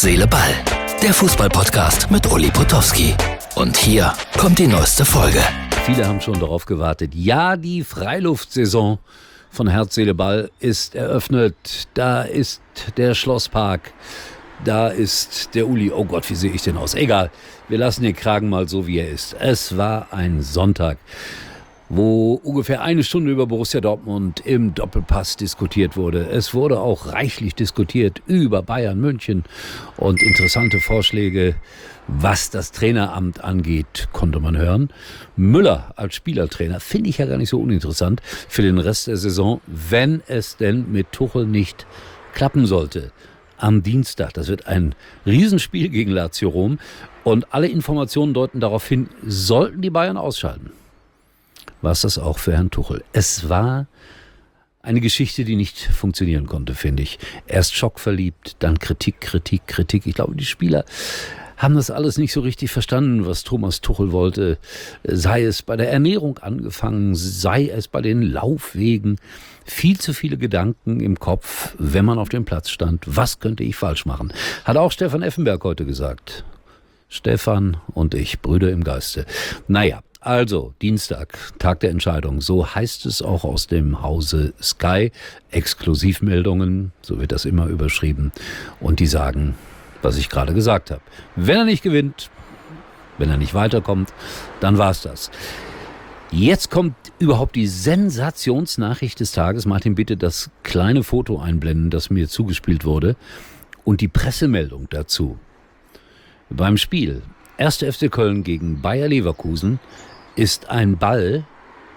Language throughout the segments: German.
Seele, Ball. Der Fußball-Podcast mit Uli Potowski. Und hier kommt die neueste Folge. Viele haben schon darauf gewartet. Ja, die Freiluftsaison von Herz, Seele, Ball ist eröffnet. Da ist der Schlosspark. Da ist der Uli. Oh Gott, wie sehe ich denn aus? Egal, wir lassen den Kragen mal so, wie er ist. Es war ein Sonntag, wo ungefähr eine Stunde über Borussia Dortmund im Doppelpass diskutiert wurde. Es wurde auch reichlich diskutiert über Bayern München und interessante Vorschläge, was das Traineramt angeht, konnte man hören. Müller als Spielertrainer finde ich ja gar nicht so uninteressant für den Rest der Saison, wenn es denn mit Tuchel nicht klappen sollte. Am Dienstag, das wird ein Riesenspiel gegen Lazio Rom und alle Informationen deuten darauf hin, sollten die Bayern ausschalten. War es das auch für Herrn Tuchel. Es war eine Geschichte, die nicht funktionieren konnte, finde ich. Erst schockverliebt, dann Kritik. Ich glaube, die Spieler haben das alles nicht so richtig verstanden, was Thomas Tuchel wollte. Sei es bei der Ernährung angefangen, sei es bei den Laufwegen. Viel zu viele Gedanken im Kopf, wenn man auf dem Platz stand. Was könnte ich falsch machen? Hat auch Stefan Effenberg heute gesagt. Stefan und ich, Brüder im Geiste. Naja. Also, Dienstag, Tag der Entscheidung. So heißt es auch aus dem Hause Sky. Exklusivmeldungen, so wird das immer überschrieben. Und die sagen, was ich gerade gesagt habe. Wenn er nicht gewinnt, wenn er nicht weiterkommt, dann war's das. Jetzt kommt überhaupt die Sensationsnachricht des Tages. Martin, bitte das kleine Foto einblenden, das mir zugespielt wurde. Und die Pressemeldung dazu. Beim Spiel 1. FC Köln gegen Bayer Leverkusen ist ein Ball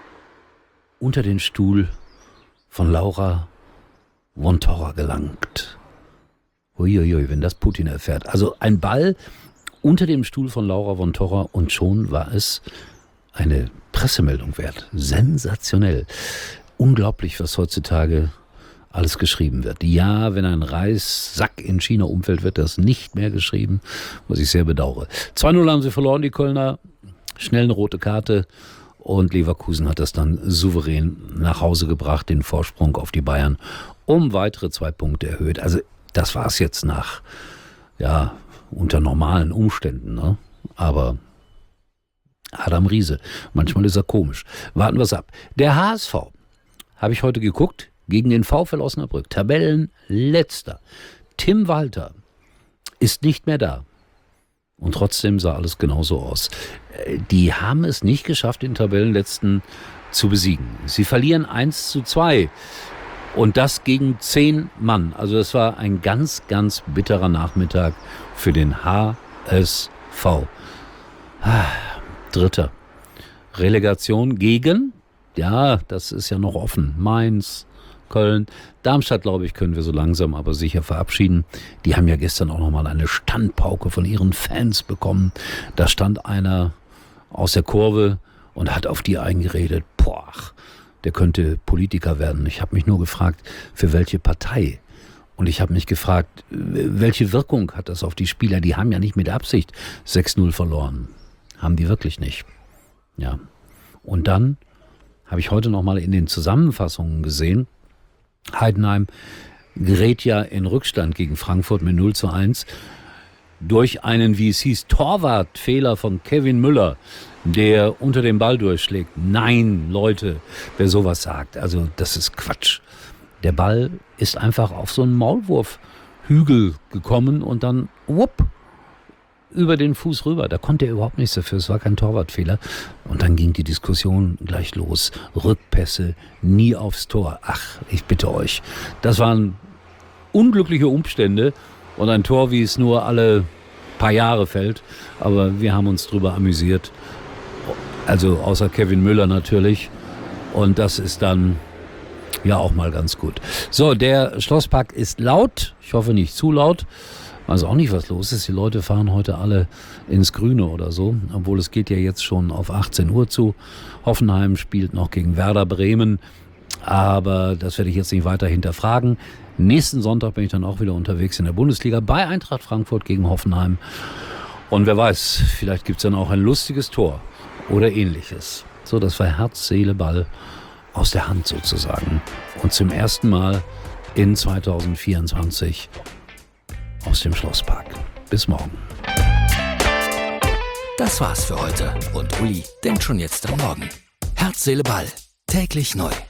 unter den Stuhl von Laura von Torra gelangt. Uiuiui, wenn das Putin erfährt. Also ein Ball unter dem Stuhl von Laura von Torra und schon war es eine Pressemeldung wert. Sensationell. Unglaublich, was heutzutage alles geschrieben wird. Ja, wenn ein Reissack in China umfällt, wird das nicht mehr geschrieben, was ich sehr bedauere. 2-0 haben sie verloren, die Kölner. Schnell eine rote Karte und Leverkusen hat das dann souverän nach Hause gebracht, den Vorsprung auf die Bayern, um weitere 2 Punkte erhöht. Also das war es jetzt unter normalen Umständen, ne? Aber Adam Riese, manchmal ist er komisch. Warten wir es ab. Der HSV, habe ich heute geguckt, gegen den VfL Osnabrück, Tabellenletzter. Tim Walter ist nicht mehr da. Und trotzdem sah alles genauso aus. Die haben es nicht geschafft, den Tabellenletzten zu besiegen. Sie verlieren 1-2. Und das gegen 10 Mann. Also das war ein ganz, ganz bitterer Nachmittag für den HSV. Dritter. Relegation gegen, ja, das ist ja noch offen, Mainz, Köln, Darmstadt, glaube ich, können wir so langsam aber sicher verabschieden. Die haben ja gestern auch nochmal eine Standpauke von ihren Fans bekommen. Da stand einer aus der Kurve und hat auf die eingeredet. Boah, der könnte Politiker werden. Ich habe mich nur gefragt, für welche Partei? Und ich habe mich gefragt, welche Wirkung hat das auf die Spieler? Die haben ja nicht mit Absicht 6-0 verloren. Haben die wirklich nicht. Ja. Und dann habe ich heute nochmal in den Zusammenfassungen gesehen, Heidenheim gerät ja in Rückstand gegen Frankfurt mit 0-1 durch einen, wie es hieß, Torwartfehler von Kevin Müller, der unter dem Ball durchschlägt. Nein, Leute, wer sowas sagt, also das ist Quatsch. Der Ball ist einfach auf so einen Maulwurfhügel gekommen und dann über den Fuß rüber. Da konnte er überhaupt nichts dafür. Es war kein Torwartfehler. Und dann ging die Diskussion gleich los. Rückpässe, nie aufs Tor. Ach, ich bitte euch. Das waren unglückliche Umstände und ein Tor, wie es nur alle paar Jahre fällt. Aber wir haben uns drüber amüsiert. Also außer Kevin Müller natürlich. Und das ist dann ja auch mal ganz gut. So, der Schlosspark ist laut. Ich hoffe nicht zu laut. Weiß auch nicht, was los ist. Die Leute fahren heute alle ins Grüne oder so, obwohl es geht ja jetzt schon auf 18 Uhr zu. Hoffenheim spielt noch gegen Werder Bremen, aber das werde ich jetzt nicht weiter hinterfragen. Nächsten Sonntag bin ich dann auch wieder unterwegs in der Bundesliga bei Eintracht Frankfurt gegen Hoffenheim. Und wer weiß, vielleicht gibt es dann auch ein lustiges Tor oder ähnliches. So, das war Herz, Seele, Ball aus der Hand sozusagen. Und zum ersten Mal in 2024 aus aus dem Schlosspark. Bis morgen. Das war's für heute und Uli denkt schon jetzt am Morgen. Herz, Seele, Ball. Täglich neu.